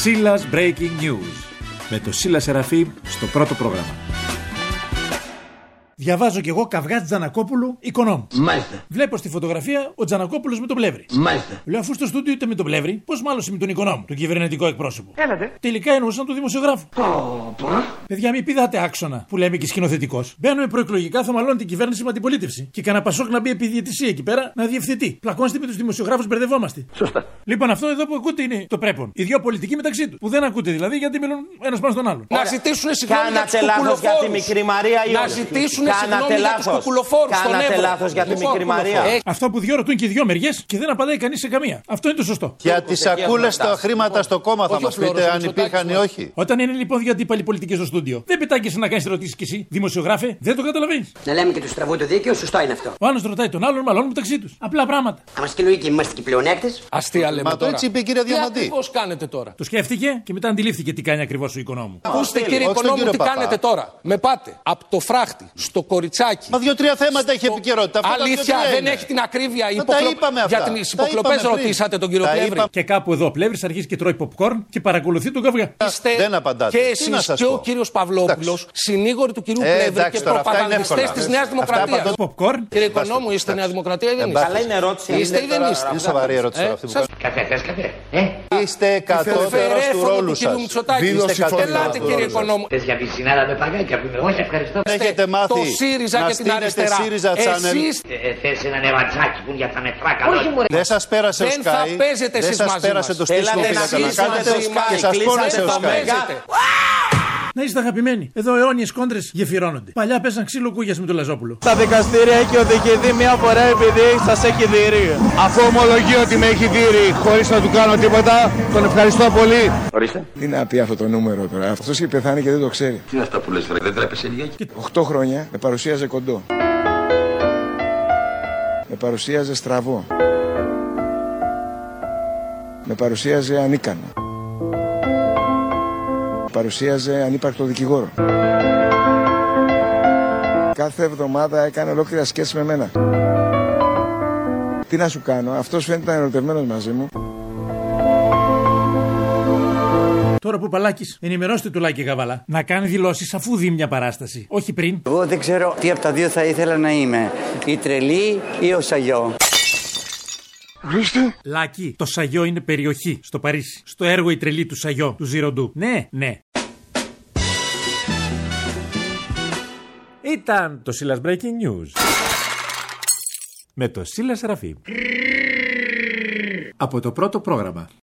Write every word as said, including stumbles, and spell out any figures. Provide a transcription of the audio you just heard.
Σίλας Breaking News με το Σίλα Σεραφείμ στο πρώτο πρόγραμμα. Διαβάζω κι εγώ καυγά Τζανακόπουλου, οικονόμου. Μάλιστα. Βλέπω στη φωτογραφία ο Τζανακόπουλος με τον Πλεύρη. Μάλιστα. Λέω, αφού στο στούντιο είτε με τον Πλεύρη, πώς μάλωσε με τον οικονόμο, τον κυβερνητικό εκπρόσωπο. Έλατε. Τελικά εννοούσαν τον δημοσιογράφο. Oh, Παιδιά, μην πηδάτε άξονα που λέμε και σκηνοθετικός. Μπαίνουμε προεκλογικά, θα μαλώνει την κυβέρνηση με αντιπολίτευση. Και κανένα Πασόκ να μπει επί διαιτησία εκεί πέρα να διευθετεί. Πλακώνστε με τους δημοσιογράφους, μπερδευόμαστε. Σωστά. Λοιπόν, αυτό εδώ που ακούτε είναι το πρέπον. Οι δύο πολιτικοί μεταξύ του. Που δεν ακούτε δηλαδή γιατί μιλούν ένας πάνω στον άλλον. Να ζητήσουν συγγνώμη για τους λάθος για τη μικρή Μαρία ή Να όχι. ζητήσουν Κάνατε συγγνώμη για τους κουκουλοφόρους στον Κάνατε Εύρο. λάθος για τη μικρή Μαρία. Ε, Αυτό που δυο ρωτούν και οι δυο μεριές και δεν απαντάει κανείς σε καμία. Αυτό είναι το σωστό. Για τις σακούλες στα χρήματα στο κόμμα θα Όχι μας ο Φλόρος, πείτε ο αν Μητσοτάκης υπήρχαν ή μας. όχι. Όταν είναι λοιπόν δύο αντίπαλοι πολιτικοί στο στούντιο, δεν πετάγεσαι να κάνεις ερωτήσεις κι εσύ, δημοσιογράφε, δεν το καταλαβαίνεις. Να λέμε και του στραβού το δίκαιο, σωστό είναι αυτό. Ο άλλος ρωτάει τον άλλον, μαλώνουν μεταξύ τους. Απλά πράγματα. Αν είμαστε και λογικοί, είμαστε και πλεονέκτες. Αστεία λέμε Μα το τώρα. έτσι είπε η κυρία Τι Διαμαντή. ακριβώς κάνετε τώρα? Το σκέφτηκε και μετά αντιλήφθηκε τι κάνει ακριβώς ο οικονόμου. Ακούστε θέλει, κύριε όχι στον Οικονόμου κύριο τι Παπά. κάνετε τώρα. Με πάτε από το φράχτη στο κοριτσάκι. Μα δύο-τρία θέματα έχει επικαιρότητα. Αυτά τα Αλήθεια δύο-τρία δεν είναι. έχει την ακρίβεια. Μα Υποκλο... τα είπαμε αυτά. Για τις Τα υποκλοπές είπαμε πριν. ρωτήσατε τον κύριο Τα Πλεύρη. είπαμε. Και κάπου εδώ ο Πλεύρης αρχίζει και τρώει popcorn και παρακολουθεί τον καυγά. Είστε Δεν απαντάτε. και Τι να εσείς σας και πω. ο κύριος Παυλόπουλος συνήγοροι του κυρίου Ε, Πλεύρη εντάξει, και τώρα, αυτά είναι προπαγανδιστές εύκολα. της Νέας Αυτά Δημοκρατίας. απαντώ. Popcorn. Κύριε Οικονόμου, είστε Νέα Δημοκρατία ή δεν είστε? Αλλά είναι ερώτηση. Είστε ή δεν είστε? Είναι σοβαρή ερώτηση τώρα αυτή που σας- κάνετε. Καφέ, θες καφέ. Ε, Είστε κατώτερος του Φερέφωνο ρόλου του κύριου σας. Μητσοτάκη. Είστε κατώτερος Ελάτε του κύριε ρόλου σας. Οικονόμου. θες για πισινάδα με παγάκια που είμαι. Όχι, ευχαριστώ. Έχετε μάθει Το ΣΥΡΙΖΑ να και την στείνετε αριστερά. ΣΥΡΙΖΑ channel. Εσείς Ε, ε, θες ένα νευατζάκι που είναι για τα νεφρά καλά. Όχι, μωρέ. Δεν σας πέρασε ο Δεν θα Sky. παίζετε Δεν εσείς σας μαζί πέρασε μας. το στήσιμο Έλατε φύλακα να εσείς κάνετε μαζί μας. και σας πόνεσε ο Κλείσατε το Sky. Μέγα. Να είστε αγαπημένοι. Εδώ αιώνιες κόντρες γεφυρώνονται. Παλιά παίζαν ξύλο κούγιας με τον Λαζόπουλο. Στα δικαστήρια έχει οδηγηθεί μία φορά επειδή σας έχει δείρει. Αφού ομολογεί ότι με έχει δείρει χωρίς να του κάνω τίποτα, τον ευχαριστώ πολύ. Ορίστε. Τι να πει αυτό το νούμερο τώρα. Αυτός έχει πεθάνει και δεν το ξέρει. Τι είναι αυτά που λες, βρε, δεν τρέπεσαι λιγάκι. Οχτώ χρόνια με παρουσίαζε κοντό. Με παρουσίαζε στραβό. Με παρουσίαζε ανίκανο. Με παρουσίαζε ανύπαρκτο δικηγόρο. Κάθε εβδομάδα έκανε ολόκληρα σκέψη με μένα. Τι να σου κάνω, αυτός φαίνεται να είναι ερωτευμένος μαζί μου. Τώρα που Παλάκης, ενημερώστε του Λάκη Γαβαλά να κάνει δηλώσεις αφού δει μια παράσταση. Όχι πριν. Εγώ δεν ξέρω τι από τα δύο θα ήθελα να είμαι. Η τρελή ή ο Σαγιό. Λάκη, το Σαγιό είναι περιοχή στο Παρίσι. Στο έργο Η Τρελή του Σαγιό, του Ζιροντού. Ναι, ναι. Ήταν το Σίλας Breaking News με το Σίλα Σεραφείμ από το πρώτο πρόγραμμα.